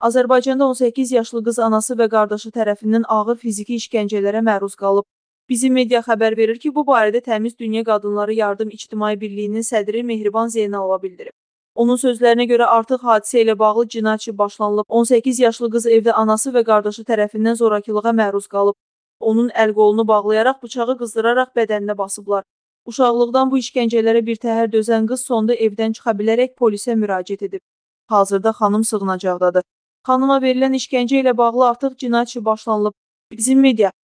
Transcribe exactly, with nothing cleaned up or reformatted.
Azərbaycanda on səkkiz yaşlı qız anası və qardaşı tərəfindən ağır fiziki işgəncələrə məruz qalıb. Bizim media xəbər verir ki, bu barədə Təmiz Dünya Qadınları Yardım İctimai Birliyinin sədri Mehriban Zeynalova bildirib. Onun sözlərinə görə artıq hadisə ilə bağlı cinayət işi başlanılıb. on səkkiz yaşlı qız evdə anası və qardaşı tərəfindən zorakılığa məruz qalıb. Onun əl-qolunu bağlayaraq, bıçağı qızdıraraq bədəninə basıblar. Uşaqlıqdan bu işgəncələrə birtəhər dözən qız sonda evdən çıxa bilərək polisə müraciət edib. Hazırda xanım sığınacaqdadır. Xanıma verilən işgəncə ilə bağlı artıq cinayət işi başlanılıb. Bizim media